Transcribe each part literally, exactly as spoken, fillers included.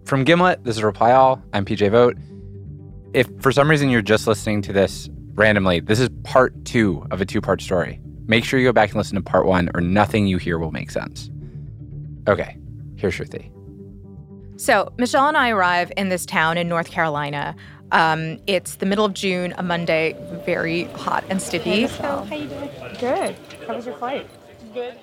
From Gimlet, this is Reply All. I'm P J Vogt. If for some reason you're just listening to this randomly, this is part two of a two-part story. Make sure you go back and listen to part one, or nothing you hear will make sense. Okay, here's Shruti. So Michelle and I arrive in this town in North Carolina. Um, it's the middle of June, a Monday, very hot and sticky. Hey, how you doing? Good. How was your flight? Good.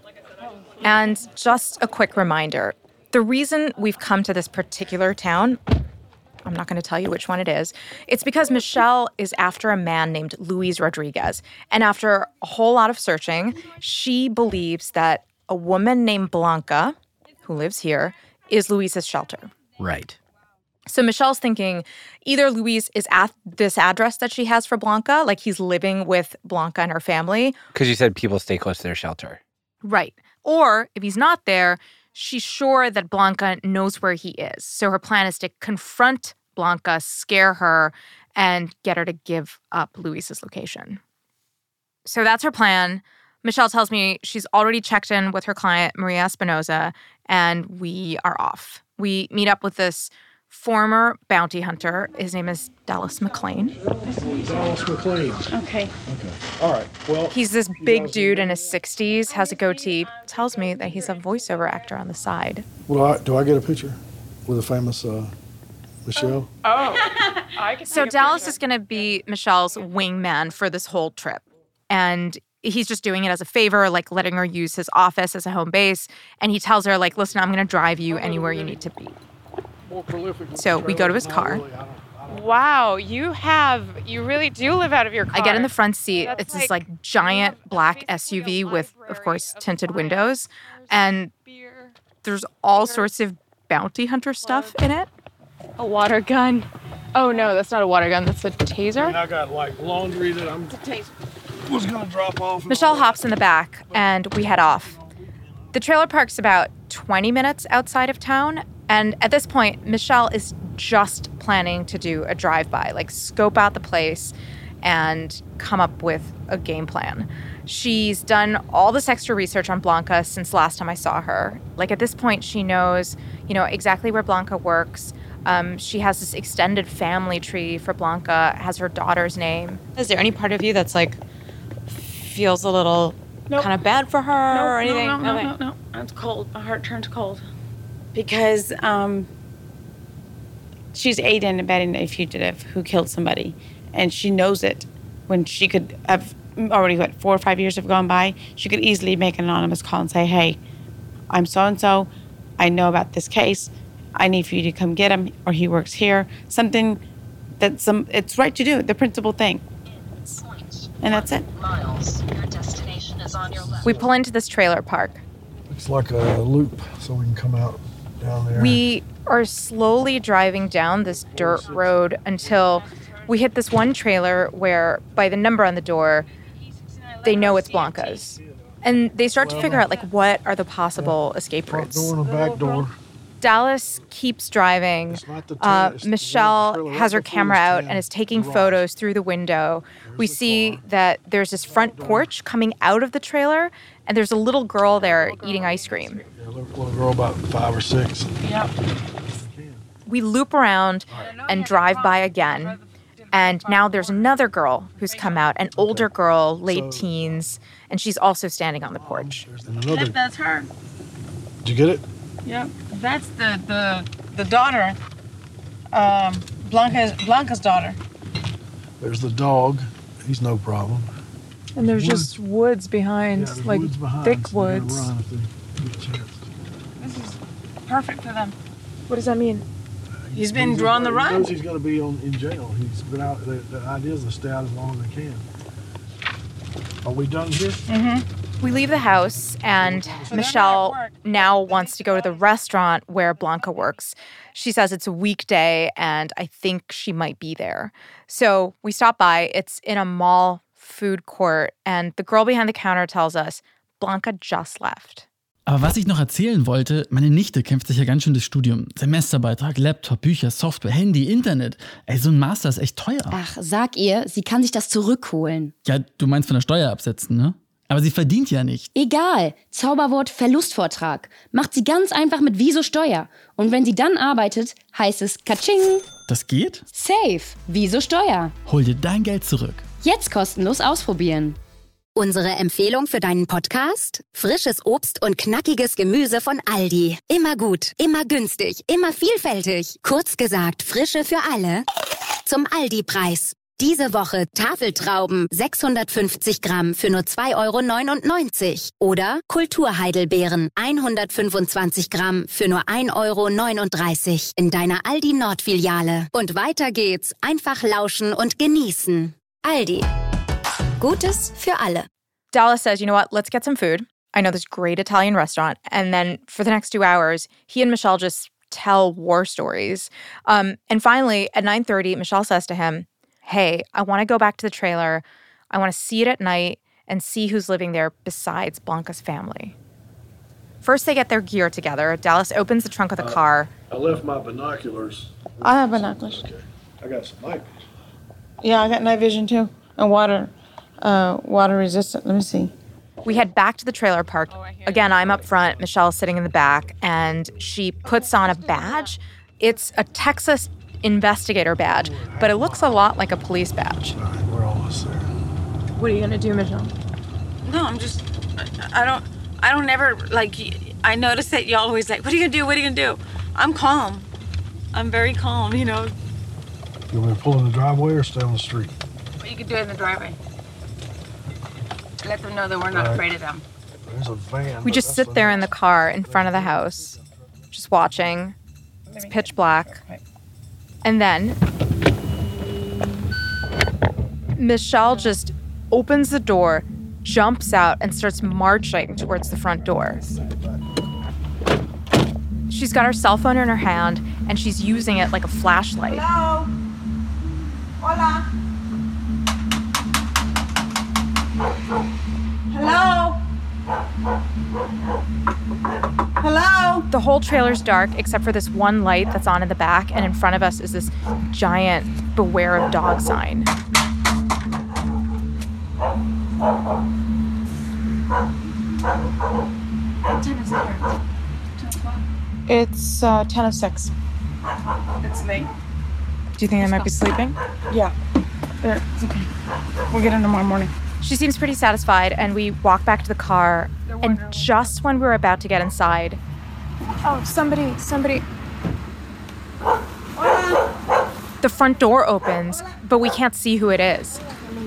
And just a quick reminder, the reason we've come to this particular town, I'm not going to tell you which one it is, it's because Michelle is after a man named Luis Rodriguez. And after a whole lot of searching, she believes that a woman named Blanca, who lives here, is Luis's shelter. Right. So Michelle's thinking either Luis is at this address that she has for Blanca, like he's living with Blanca and her family. Because you said people stay close to their shelter. Right. Or if he's not there, she's sure that Blanca knows where he is. So her plan is to confront Blanca, scare her, and get her to give up Luis's location. So that's her plan. Michelle tells me she's already checked in with her client, Maria Espinoza, and we are off. We meet up with this former bounty hunter. His name is Dallas McLean. Dallas McLean. Okay. Okay. All right. Well, He's this big dude in his sixties, has a goatee, tells me that he's a voiceover actor on the side. well, I, do I get a picture with a famous uh, Michelle? Oh. I can So Dallas is going to be Michelle's wingman for this whole trip. And he's just doing it as a favor, like letting her use his office as a home base. And he tells her, like, listen, I'm going to drive you anywhere you need to be. So we go to his car. Wow, you have, you really do live out of your car. I get in the front seat. That's It's this like giant black S U V with, of course, tinted windows. And there's all sorts of bounty hunter stuff in it. A water gun. Oh, no, that's not a water gun. That's a taser. And I got like laundry that I'm was gonna drop off. Michelle hops in the back, and we head off. The trailer park's about twenty minutes outside of town, and at this point, Michelle is just planning to do a drive-by, like scope out the place and come up with a game plan. She's done all this extra research on Blanca since last time I saw her. Like, at this point, she knows, you know, exactly where Blanca works. Um, she has this extended family tree for Blanca, has her daughter's name. Is there any part of you that's, like, feels a little Nope. kind of bad for her no, or anything? No, no, Okay. no, no, no. It's cold. My heart turns cold. Because um, she's aiding and abetting a fugitive who killed somebody. And she knows it. When she could have already, what, four or five years have gone by, she could easily make an anonymous call and say, hey, I'm so-and-so. I know about this case. I need for you to come get him, or he works here. Something that some it's right to do, the principal thing. And that's it. Miles, your destination is on your left. We pull into this trailer park. It's like a loop, so we can come out down there. We are slowly driving down this dirt road until we hit this one trailer where, by the number on the door, they know it's Blanca's. And they start to figure out, like, what are the possible escape front routes. door and the back door. Dallas keeps driving. It's not the Uh, tent, it's the Michelle trailer right has her before camera this out tent, and is taking the garage. photos through the window. We the see car. that there's this front porch coming out of the trailer, and there's a little girl there eating ice cream. Yeah, little, little girl about five or six. Yep. We loop around and drive by again. And now there's another girl who's come out, an older girl, late So- teens, and she's also standing on the porch. And another. That's her. Did you get it? Yep, that's the the the daughter, um, Blanca's Blanca's daughter. There's the dog. He's no problem. And there's Woods. just woods behind, Yeah, there's like woods behind, thick so they're gonna woods. run if they get a chance. This is perfect for them. What does that mean? He's been He's- drawing the He run. knows he's going to be on, in jail. He's been out. The, the idea is to stay out as long as they can. Are we done here? We leave the house, and Michelle work. now wants to go to the restaurant where Blanca works. She says it's a weekday, and I think she might be there. So we stop by. It's in a mall food court, and the girl behind the counter tells us Blanca just left. Aber was ich noch erzählen wollte, meine Nichte kämpft sich ja ganz schön das Studium. Semesterbeitrag, Laptop, Bücher, Software, Handy, Internet. Ey, so ein Master ist echt teuer. Ach, sag ihr, sie kann sich das zurückholen. Ja, du meinst von der Steuer absetzen, ne? Aber sie verdient ja nicht. Egal. Zauberwort Verlustvortrag. Macht sie ganz einfach mit Wieso Steuer. Und wenn sie dann arbeitet, heißt es Katsching. Das geht? Safe. Wieso Steuer. Hol dir dein Geld zurück. Jetzt kostenlos ausprobieren. Unsere Empfehlung für deinen Podcast? Frisches Obst und knackiges Gemüse von Aldi. Immer gut, immer günstig, immer vielfältig. Kurz gesagt, Frische für alle. Zum Aldi-Preis. Diese Woche Tafeltrauben sechshundertfünfzig Gramm für nur zwei Euro neunundneunzig. Oder Kulturheidelbeeren hundertfünfundzwanzig Gramm für nur ein Euro neununddreißig in deiner Aldi Nord-Filiale. Und weiter geht's. Einfach lauschen und genießen. Aldi. Gutes für alle. Dallas says, you know what, let's get some food. I know this great Italian restaurant. And then for the next two hours, he and Michelle just tell war stories. Um, and finally, at nine thirty, Michelle says to him, hey, I want to go back to the trailer. I want to see it at night and see who's living there besides Blanca's family. First, they get their gear together. Dallas opens the trunk of the Uh, car. I left my binoculars. I have binoculars. Okay. I got some night vision. Yeah, I got night vision too. And water, uh, water resistant. Let me see. We head back to the trailer park. Again, I'm up front. Michelle's sitting in the back, and she puts on a badge. It's a Texas investigator badge, but it looks a lot like a police badge. All right, we're almost there. What are you gonna do, Michelle? No, I'm just, I, I don't, I don't ever, like, I notice that you always like, what are you gonna do, what are you gonna do? I'm calm. I'm very calm, you know. You want me to pull in the driveway or stay on the street? But you can do it in the driveway. Let them know that we're not All right. afraid of them. There's a van. We but just that's sit the there in the next- car in front of the house, just watching. It's pitch black. And then Michelle just opens the door, jumps out, and starts marching towards the front door. She's got her cell phone in her hand, and she's using it like a flashlight. Hello. Hola. Hello. Hello. The whole trailer's dark except for this one light that's on in the back, and in front of us is this giant beware of dog sign. It's uh, ten of six. It's late. Do you think I might be sleeping? Yeah. There, it's okay. We'll get in tomorrow morning. She seems pretty satisfied, and we walk back to the car. And just when we're about to get inside, Oh, somebody, somebody. the front door opens, but we can't see who it is.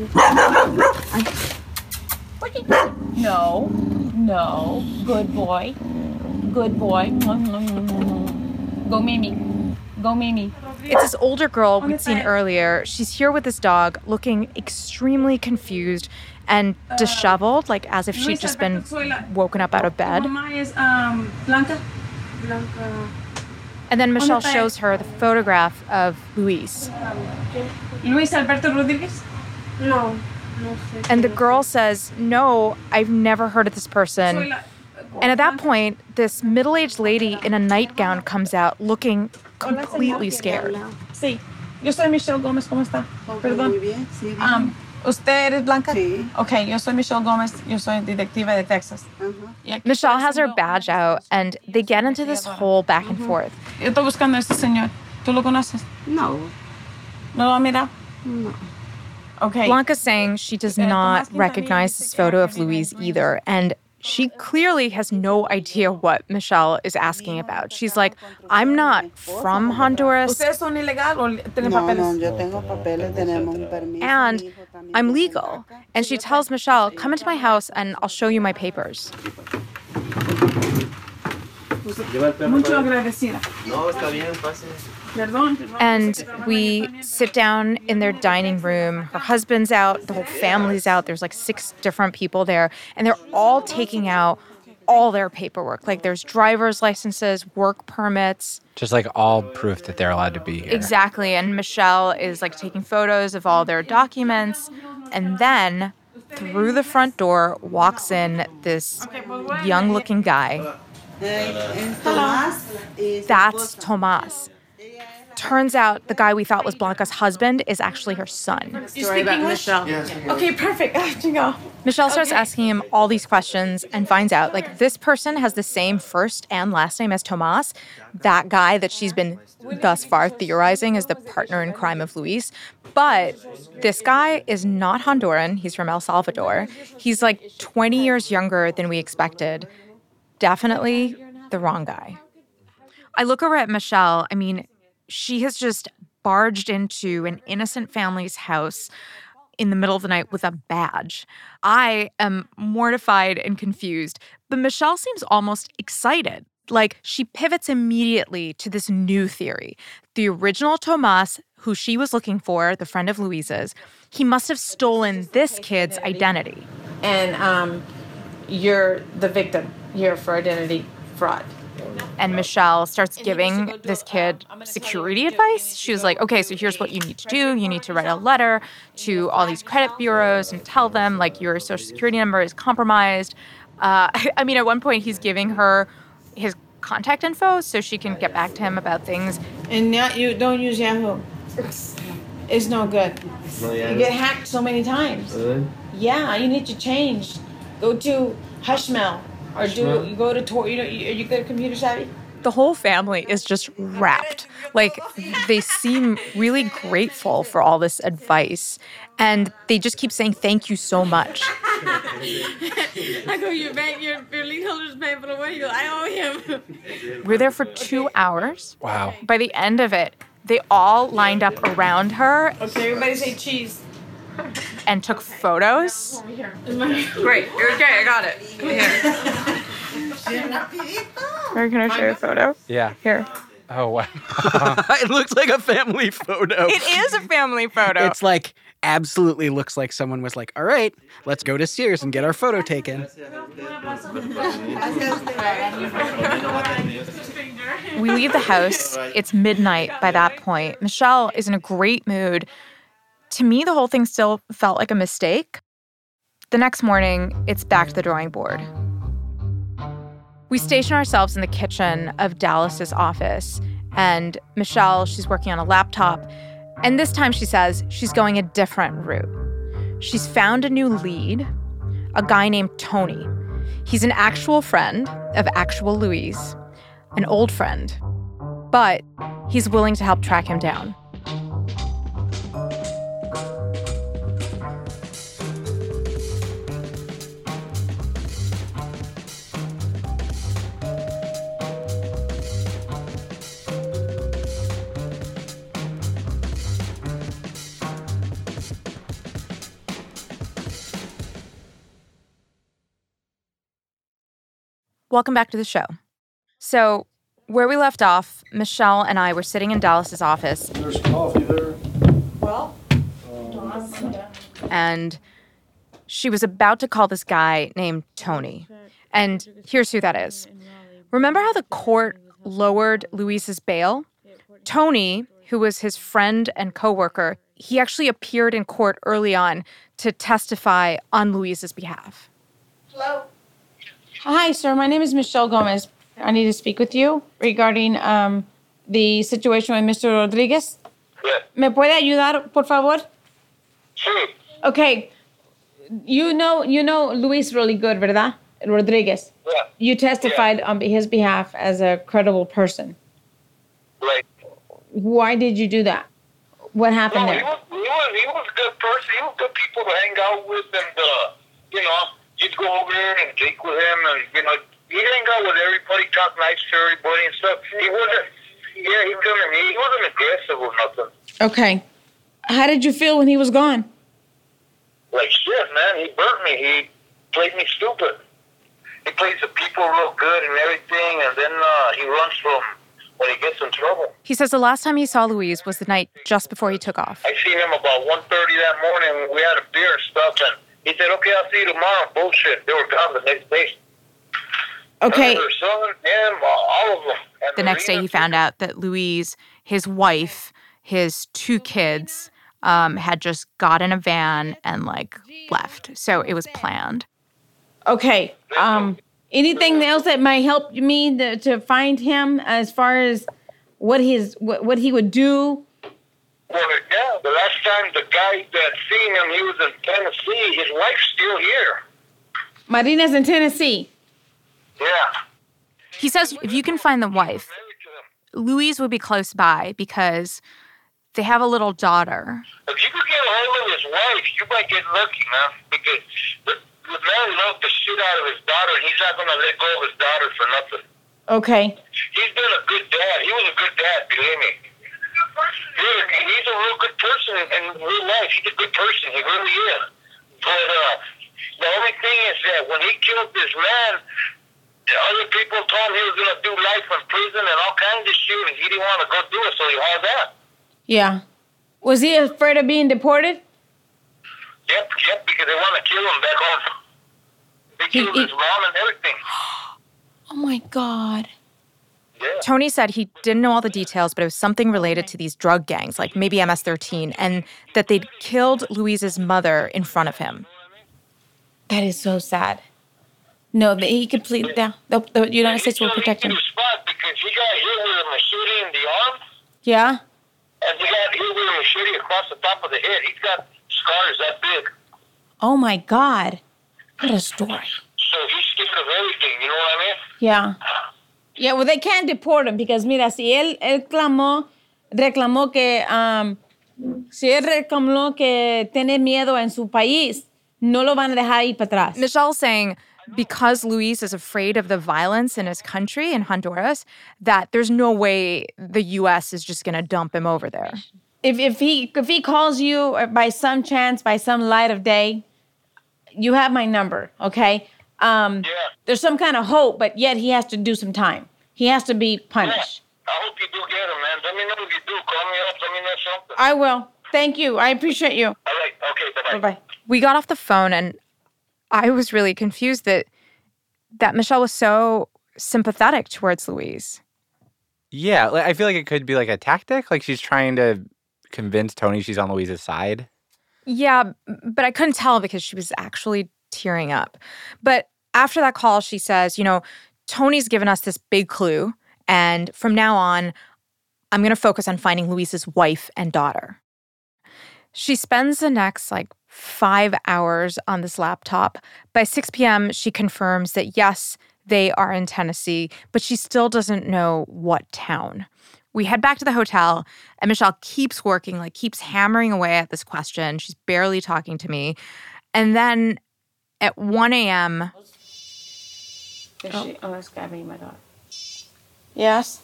No, no, good boy, good boy. Go Mimi, go Mimi. It's this older girl we'd seen earlier. She's here with this dog, looking extremely confused and disheveled, like as if she'd just been woken up out of bed. Mamá es um, Blanca. Blanca. And then Michelle shows her the photograph of Luis. Luis Alberto Rodriguez. No. And the girl says, no, I've never heard of this person. And at that point, this middle-aged lady in a nightgown comes out looking completely scared. Sí. Yo soy Michelle Gómez. ¿Cómo está? Perdón. Um, ¿Usted es Blanca? Sí. Okay, yo soy Michelle Gómez. Yo soy detective de Texas. Uh-huh. Michelle has her badge out, and they get into this whole back and forth. Yo estoy buscando a este señor. ¿Tú lo conoces? No. ¿No lo ha mirado? No. Okay. Blanca's saying she does not recognize this photo of Luis either, and she clearly has no idea what Michelle is asking about. She's like, I'm not from Honduras. ¿Ustedes son ilegal o tienen No, papeles? no, yo tengo papeles, tenemos un permiso. And mi hijo también I'm tiene legal. placa. And she tells Michelle, come into my house and I'll show you my papers. Mucho agradecida. No, está bien, pase. Perdón. And we sit down in their dining room. Her husband's out, the whole family's out. There's like six different people there, and they're all taking out all their paperwork. Like there's driver's licenses, work permits. Just like all proof that they're allowed to be here. Exactly. And Michelle is like taking photos of all their documents. And then through the front door walks in this young looking guy. Eh, es Tomás y su That's esposa. Tomas. Turns out the guy we thought was Blanca's husband is actually her son. You speak English? Yes. Okay, perfect. I have to go. Michelle starts Okay. asking him all these questions and finds out, like, this person has the same first and last name as Tomas, that guy that she's been thus far theorizing as the partner in crime of Luis. But this guy is not Honduran. He's from El Salvador. He's like twenty years younger than we expected. Definitely the wrong guy. I look over at Michelle. I mean, she has just barged into an innocent family's house in the middle of the night with a badge. I am mortified and confused, but Michelle seems almost excited. Like, she pivots immediately to this new theory. The original Tomas, who she was looking for, the friend of Luisa's, he must have stolen this kid's identity. And um, you're the victim here for identity fraud. And Michelle starts giving this kid security advice. She was like, okay, so here's what you need to do. You need to write a letter to all these credit bureaus and tell them, like, your social security number is compromised. Uh, I mean, at one point, he's giving her his contact info so she can get back to him about things. And now you don't use Yahoo. It's no good. You get hacked so many times. Really? Yeah, you need to change. Go to Hushmail. Or do you go to Tor? You know, are you good at computer savvy? The whole family is just wrapped. Like, they seem really grateful for all this advice. And they just keep saying, thank you so much. I go, your bank, your, your lien holder's paying for the way. You go, I owe him. We're there for two hours. Wow. By the end of it, they all lined up around her. Okay, everybody say cheese. And took photos. Great. Okay, I got it. Here. Where can I show you a photo? Yeah. Here. Oh, wow. It looks like a family photo. It is a family photo. It's like, absolutely looks like someone was like, all right, let's go to Sears and get our photo taken. We leave the house. It's midnight by that point. Michelle is in a great mood. To me, the whole thing still felt like a mistake. The next morning, it's back to the drawing board. We station ourselves in the kitchen of Dallas's office, and Michelle, she's working on a laptop, and this time she says she's going a different route. She's found a new lead, a guy named Tony. He's an actual friend of actual Luis, an old friend, but he's willing to help track him down. Welcome back to the show. So, where we left off, Michelle and I were sitting in Dallas's office. There's coffee there. Well, And she was about to call this guy named Tony. And here's who that is. Remember how the court lowered Luis's bail? Tony, who was his friend and coworker, he actually appeared in court early on to testify on Luis's behalf. hello. Hi, sir. My name is Michelle Gomez. I need to speak with you regarding um, the situation with Mister Rodriguez. Yeah. ¿Me puede ayudar, por favor? Sí. Okay. You know, you know Luis really good, ¿verdad? Rodriguez. Yeah. You testified on his behalf as a credible person. Right. Why did you do that? What happened No, he there? was, he was he was a good person. He was good people to hang out with, and uh, you know, you'd go over there and drink with him, and you know, he'd hang out with everybody, talk nice to everybody and stuff. He wasn't. Yeah, he couldn't. He wasn't aggressive or nothing. Okay. How did you feel when he was gone? Like shit, man. He burnt me. He played me stupid. He plays the people real good and everything, and then uh, he runs from when he gets in trouble. He says the last time he saw Luis was the night just before he took off. I seen him about one thirty that morning. We had a beer and stuff, and he said, "Okay, I'll see you tomorrow." Bullshit. They were gone the next day. Okay. Her son, him, all of them. And The next day, he found out that Luis, his wife, his two kids, um, had just got in a van and, like, left. So it was planned. Okay. Um, anything else that might help me to, to find him as far as what his what, what he would do? Well, yeah, the last time the guy that seen him, he was in Tennessee. His wife's still here. Marina's in Tennessee. Yeah. He says if you can find the wife, Louise would be close by because they have a little daughter. If you could get a hold of his wife, you might get lucky, man. Because the, the man loved the shit out of his daughter, and he's not going to let go of his daughter for nothing. Okay. He's been a good dad. He was a good dad, believe me. He's a, he's a real good person in real life. He's a good person. He really is. But uh, the only thing is that when he killed this man, the other people told him he was going to do life in prison and all kinds of shit, and he didn't want to go do it, so he hauled out. Yeah. Was he afraid of being deported? Yep, yep, because they want to kill him back home. They He- killed he- his mom and everything. Oh, my God. Yeah. Tony said he didn't know all the details, but it was something related to these drug gangs, like maybe M S thirteen, and that they'd killed Louise's mother in front of him. That is so sad. No, that he completely, the, the, the United States will protect him. Spot because he got hit with a machete in the arm, Yeah? and he got hit with a machete across the top of the head. He's got scars that big. Oh, my God. What a story. So he's scared of everything, you know what I mean? Yeah. Yeah, well, they can't deport him because, mira, si él, él clamó, reclamó que, um, si él reclamó que tiene miedo en su país, no lo van a dejar ir para atrás. Michelle's saying because Luis is afraid of the violence in his country, in Honduras, that there's no way the U S is just going to dump him over there. If if he if he calls you by some chance, by some light of day, you have my number, okay? Um, Yeah. There's some kind of hope, but yet he has to do some time. He has to be punished. I hope you do get him, man. Let me know if you do. Call me up. Let me know something. I will. Thank you. I appreciate you. All right. Okay. Bye-bye. Bye-bye. We got off the phone and I was really confused that that Michelle was so sympathetic towards Louise. Yeah, like, I feel like it could be like a tactic. Like she's trying to convince Tony she's on Louise's side. Yeah, but I couldn't tell because she was actually tearing up. But after that call, she says, you know, Tony's given us this big clue, and from now on, I'm going to focus on finding Louise's wife and daughter. She spends the next, like, five hours on this laptop. By six p.m., she confirms that, yes, they are in Tennessee, but she still doesn't know what town. We head back to the hotel, and Michelle keeps working, like, keeps hammering away at this question. She's barely talking to me. And then at one a.m., Oh, she, oh that's Gabby, my daughter. Yes?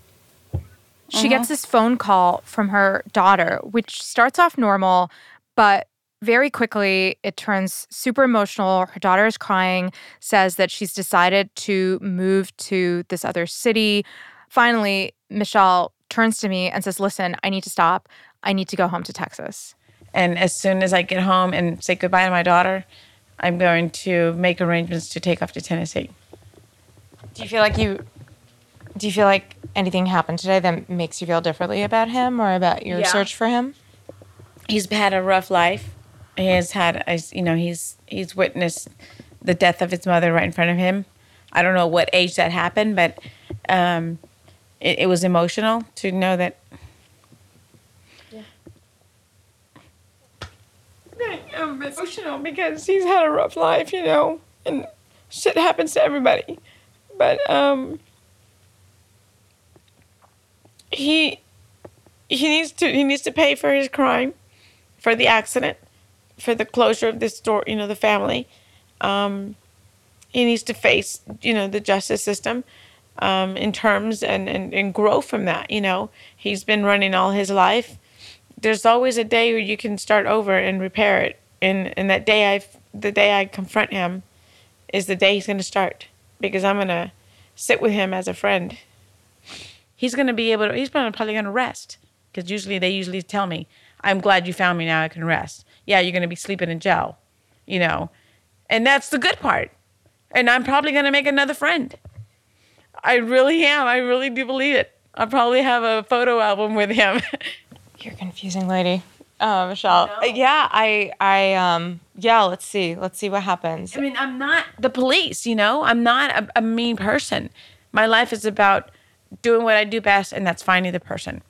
she Uh-huh. gets this phone call from her daughter, which starts off normal, but very quickly it turns super emotional. Her daughter is crying, says that she's decided to move to this other city. Finally, Michelle turns to me and says, listen, I need to stop. I need to go home to Texas. And as soon as I get home and say goodbye to my daughter, I'm going to make arrangements to take off to Tennessee. Do you feel like you, do you feel like anything happened today that makes you feel differently about him or about your Yeah. search for him? He's had a rough life. He has had, you know, he's he's witnessed the death of his mother right in front of him. I don't know what age that happened, but um, it, it was emotional to know that. Yeah. I'm emotional because he's had a rough life, you know, and shit happens to everybody. But um, he he needs to he needs to pay for his crime, for the accident, for the closure of this store, you know, the family. Um, he needs to face, you know, the justice system um, in terms and, and, and grow from that, you know. He's been running all his life. There's always a day where you can start over and repair it. And, and that day, I, the day I confront him is the day he's going to start, because I'm going to sit with him as a friend. He's going to be able to, he's probably going to rest, because usually they usually tell me, I'm glad you found me, now I can rest. Yeah, you're going to be sleeping in jail, you know. And that's the good part. And I'm probably going to make another friend. I really am. I really do believe it. I'll probably have a photo album with him. You're a confusing lady. Oh, Michelle. Uh, yeah, I, I, um, yeah, let's see. Let's see what happens. I mean, I'm not the police, you know? I'm not a, a mean person. My life is about doing what I do best, and that's finding the person.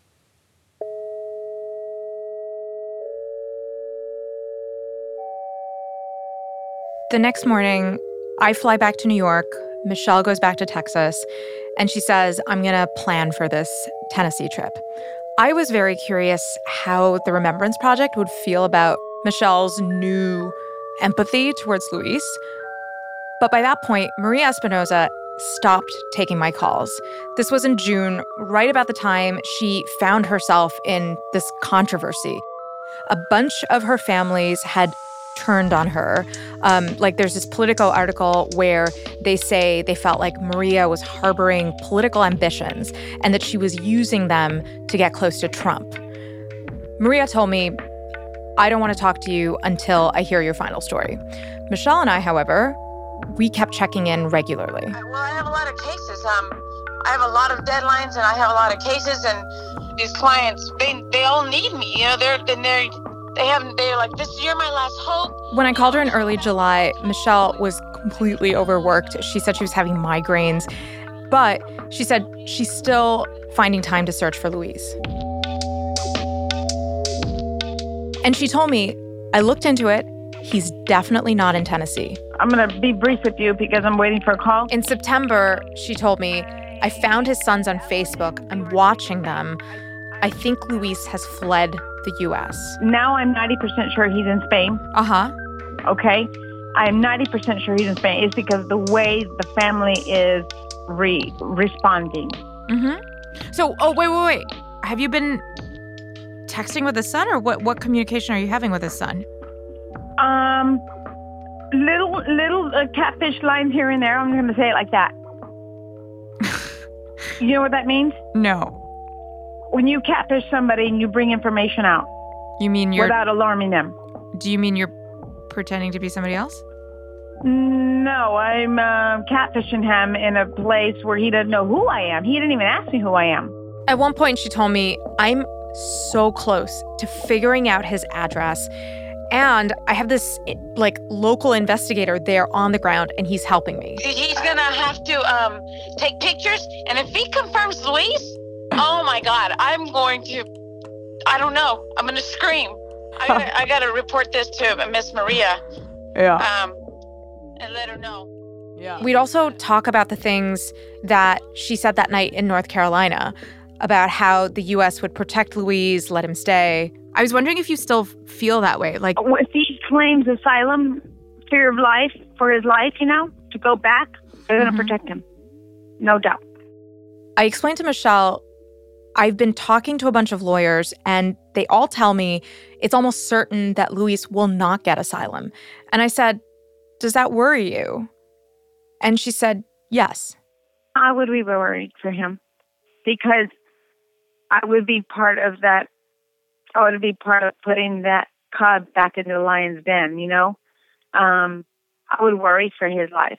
The next morning, I fly back to New York. Michelle goes back to Texas, and she says, I'm going to plan for this Tennessee trip. I was very curious how the Remembrance Project would feel about Michelle's new empathy towards Luis. But by that point, Maria Espinoza stopped taking my calls. This was in June, right about the time she found herself in this controversy. A bunch of her families had turned on her. Um, like there's this Politico article where they say they felt like Maria was harboring political ambitions and that she was using them to get close to Trump. Maria told me, I don't want to talk to you until I hear your final story. Michelle and I, however, we kept checking in regularly. Well, I have a lot of cases. Um, I have a lot of deadlines and I have a lot of cases, and these clients, they they all need me. You know, they're they're They haven't, they're like, this you're my last hope. When I called her in early July, Michelle was completely overworked. She said she was having migraines, but she said she's still finding time to search for Luis. And she told me, I looked into it. He's definitely not in Tennessee. I'm going to be brief with you because I'm waiting for a call. In September, she told me, I found his sons on Facebook. I'm watching them. I think Luis has fled the U S. Now I'm ninety percent sure he's in Spain. Uh-huh. Okay? I'm ninety percent sure he's in Spain. It's because the way the family is re- responding. Mm-hmm. So, oh, wait, wait, wait. Have you been texting with his son, or what, what communication are you having with his son? Um, little, little uh, catfish lines here and there. I'm going to say it like that. You know what that means? No. When you catfish somebody and you bring information out. You mean you're... Without alarming them. Do you mean you're pretending to be somebody else? No, I'm uh, catfishing him in a place where he doesn't know who I am. He didn't even ask me who I am. At one point, she told me, I'm so close to figuring out his address. And I have this, like, local investigator there on the ground, and he's helping me. He's going to have to um, take pictures, and if he confirms Luis... Oh, my God, I'm going to, I don't know, I'm going to scream. I gotta, I got to report this to Miss Maria. Yeah. Um, and let her know. Yeah. We'd also talk about the things that she said that night in North Carolina about how the U S would protect Luis, let him stay. I was wondering if you still feel that way. Like, if he claims asylum, fear of life, for his life, you know, to go back, they're going to mm-hmm. protect him. No doubt. I explained to Michelle, I've been talking to a bunch of lawyers, and they all tell me it's almost certain that Luis will not get asylum. And I said, does that worry you? And she said, yes. I would be worried for him because I would be part of that. I would be part of putting that cub back into the lion's den, you know? Um, I would worry for his life.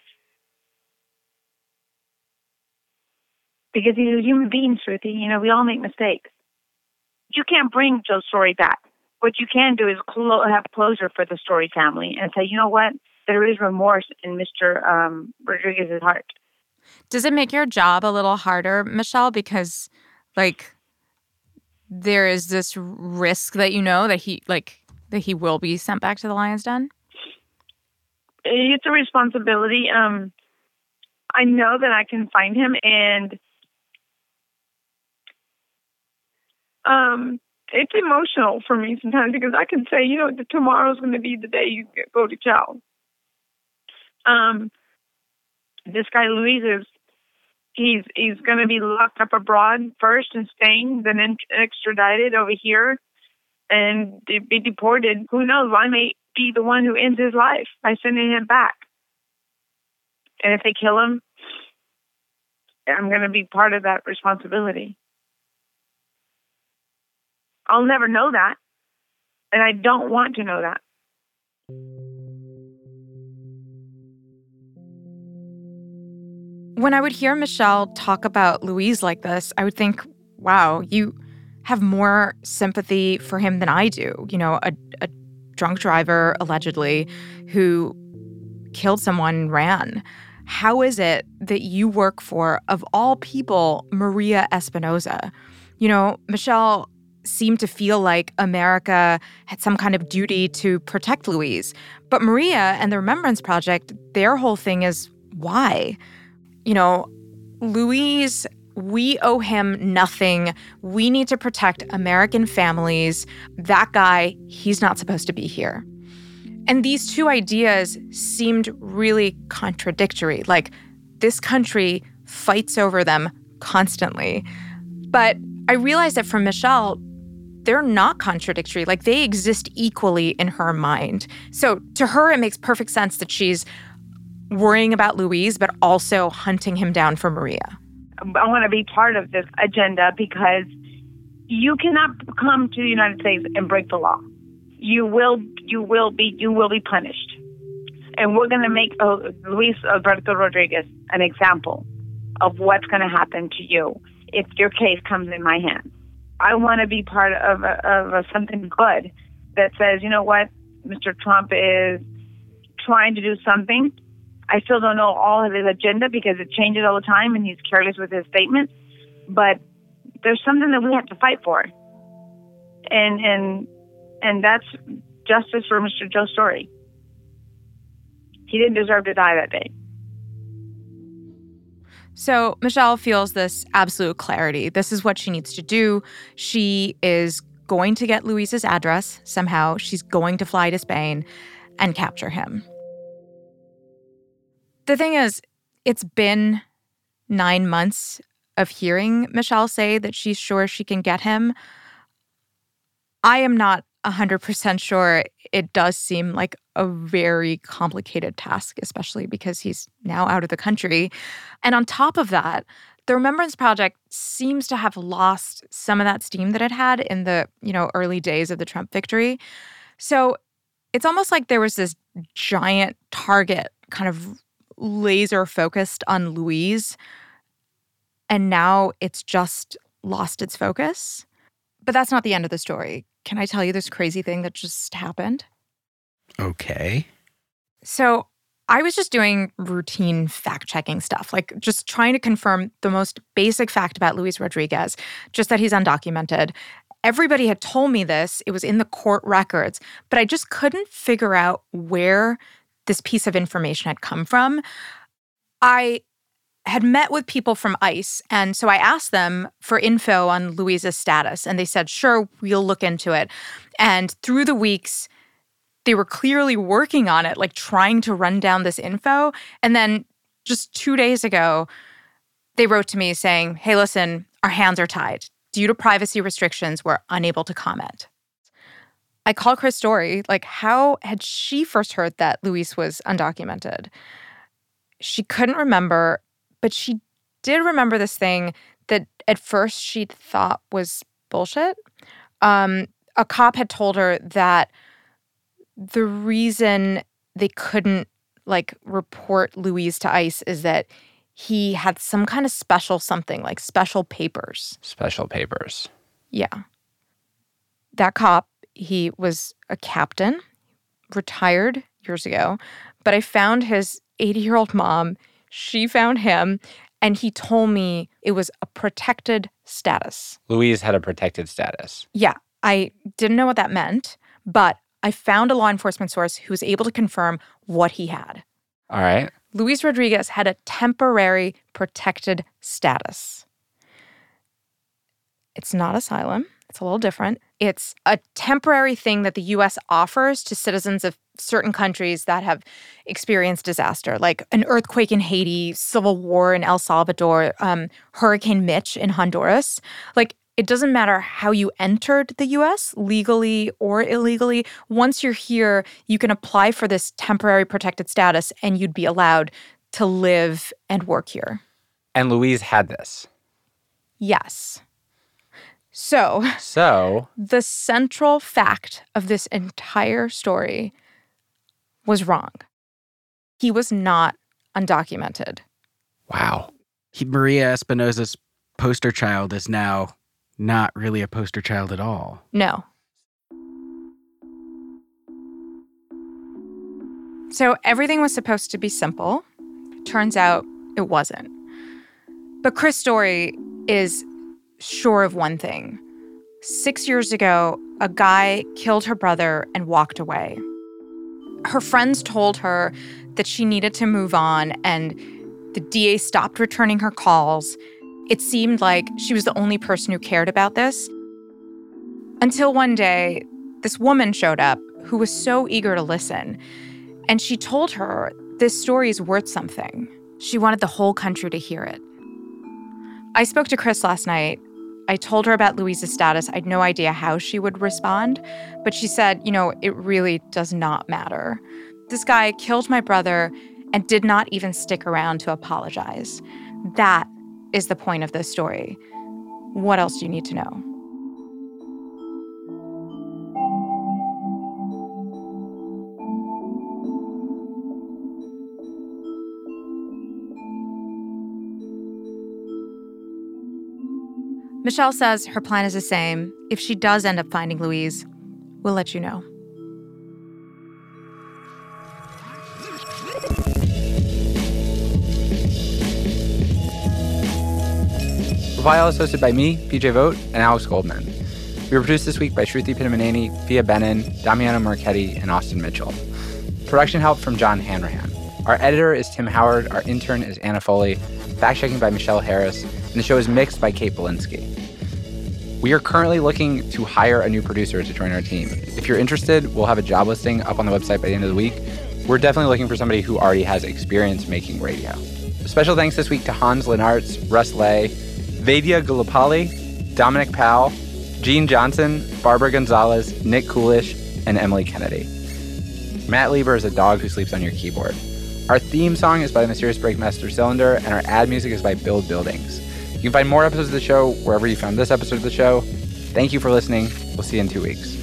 Because he's a human being, Shruti. You know, we all make mistakes. You can't bring Joe's story back. What you can do is clo- have closure for the Story family and say, you know what? There is remorse in Mister Um, Rodriguez's heart. Does it make your job a little harder, Michelle? Because, like, there is this risk that you know that he, like, that he will be sent back to the lion's den? It's a responsibility. Um, I know that I can find him, and Um, it's emotional for me sometimes because I can say, you know, tomorrow's going to be the day you go to jail. Um, this guy Luis is, he's he's going to be locked up abroad first in Spain, then extradited over here, and be deported. Who knows? I may be the one who ends his life by sending him back. And if they kill him, I'm going to be part of that responsibility. I'll never know that, and I don't want to know that. When I would hear Michelle talk about Luis like this, I would think, wow, you have more sympathy for him than I do. You know, a, a drunk driver, allegedly, who killed someone and ran. how is it that you work for, of all people, Maria Espinoza? You know, Michelle seemed to feel like America had some kind of duty to protect Louise. But Maria and the Remembrance Project, their whole thing is why? You know, Louise, we owe him nothing. We need to protect American families. That guy, he's not supposed to be here. And these two ideas seemed really contradictory. Like, this country fights over them constantly. But I realized that for Michelle, they're not contradictory. Like, they exist equally in her mind. So to her, it makes perfect sense that she's worrying about Louise, but also hunting him down for Maria. I want to be part of this agenda because you cannot come to the United States and break the law. You will, you will be, you will be punished. And we're going to make uh, Luis Alberto Rodriguez an example of what's going to happen to you if your case comes in my hands. I want to be part of, a, of a, something good that says, you know what, Mister Trump is trying to do something. I still don't know all of his agenda because it changes all the time and he's careless with his statements. But there's something that we have to fight for. And and and that's justice for Mister Joe Story. He didn't deserve to die that day. So Michelle feels this absolute clarity. This is what she needs to do. She is going to get Luis's address somehow. She's going to fly to Spain and capture him. The thing is, it's been nine months of hearing Michelle say that she's sure she can get him. I am not one hundred percent sure. It does seem like a very complicated task, especially because he's now out of the country. And on top of that, the Remembrance Project seems to have lost some of that steam that it had in the, you know, early days of the Trump victory. So it's almost like there was this giant target kind of laser focused on Louise, and now it's just lost its focus. But that's not the end of the story. Can I tell you this crazy thing that just happened? Okay. So I was just doing routine fact-checking stuff, like just trying to confirm the most basic fact about Luis Rodriguez, just that he's undocumented. Everybody had told me this. It was in the court records, but I just couldn't figure out where this piece of information had come from. I had met with people from ICE, and so I asked them for info on Luis's status, and they said, sure, we'll look into it. And through the weeks, they were clearly working on it, like trying to run down this info. And then just two days ago, they wrote to me saying, hey, listen, our hands are tied. Due to privacy restrictions, we're unable to comment. I called Chris Story, like, how had she first heard that Luis was undocumented? She couldn't remember, but she did remember this thing that at first she thought was bullshit. Um, a cop had told her that the reason they couldn't, like, report Luis to ICE is that he had some kind of special something, like special papers. Special papers. Yeah. That cop, he was a captain, retired years ago, but I found his eighty-year-old mom. She found him, and he told me it was a protected status. Louise had a protected status. Yeah, I didn't know what that meant, but I found a law enforcement source who was able to confirm what he had. All right. Luis Rodriguez had a temporary protected status. It's not asylum. It's a little different. It's a temporary thing that the U S offers to citizens of certain countries that have experienced disaster, like an earthquake in Haiti, civil war in El Salvador, um, Hurricane Mitch in Honduras. Like, it doesn't matter how you entered the U S, legally or illegally. Once you're here, you can apply for this temporary protected status and you'd be allowed to live and work here. And Louise had this. Yes. So, so the central fact of this entire story was wrong. He was not undocumented. Wow. He, Maria Espinoza's poster child is now not really a poster child at all. No. So everything was supposed to be simple. Turns out it wasn't. But Chris Story is sure of one thing. Six years ago, a guy killed her brother and walked away. Her friends told her that she needed to move on, and the D A stopped returning her calls. It seemed like she was the only person who cared about this. Until one day, this woman showed up who was so eager to listen, and she told her this story is worth something. She wanted the whole country to hear it. I spoke to Chris last night. I told her about Louise's status. I had no idea how she would respond, but she said, you know, it really does not matter. This guy killed my brother and did not even stick around to apologize. That is the point of this story. What else do you need to know? Michelle says her plan is the same. If she does end up finding Louise, we'll let you know. Profile is hosted by me, P J Vogt, and Alex Goldman. We were produced this week by Shruti Pinamaneni, Fia Benin, Damiano Marchetti, and Austin Mitchell. Production help from John Hanrahan. Our editor is Tim Howard. Our intern is Anna Foley. Fact-checking by Michelle Harris. And the show is mixed by Kate Belinsky. We are currently looking to hire a new producer to join our team. If you're interested, we'll have a job listing up on the website by the end of the week. We're definitely looking for somebody who already has experience making radio. Special thanks this week to Hans Lenartz, Russ Lay, Vedya Gulapalli, Dominic Powell, Gene Johnson, Barbara Gonzalez, Nick Coolish, and Emily Kennedy. Matt Lieber is a dog who sleeps on your keyboard. Our theme song is by the Mysterious Breakmaster Cylinder, and our ad music is by Build Buildings. You can find more episodes of the show wherever you found this episode of the show. Thank you for listening. We'll see you in two weeks.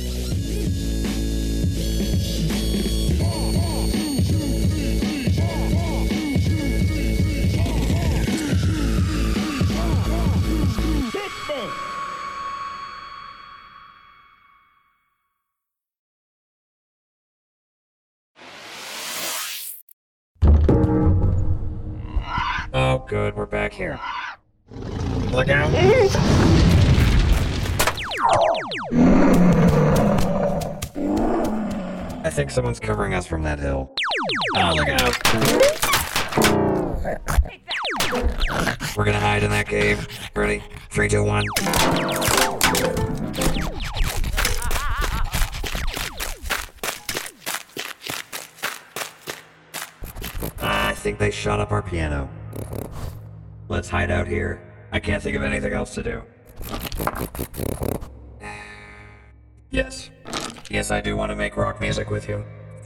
Oh, good, we're back here. Look out. I think someone's covering us from that hill. Oh, look out. We're gonna hide in that cave. Ready? Three, two, one. I think they shot up our piano. Let's hide out here. I can't think of anything else to do. Yes. Yes, I do want to make rock music with you.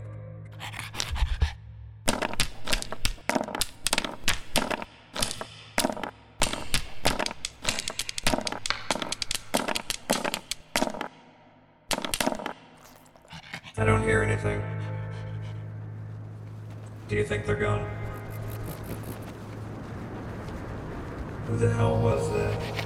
I don't hear anything. Do you think they're gone? Who the hell was that?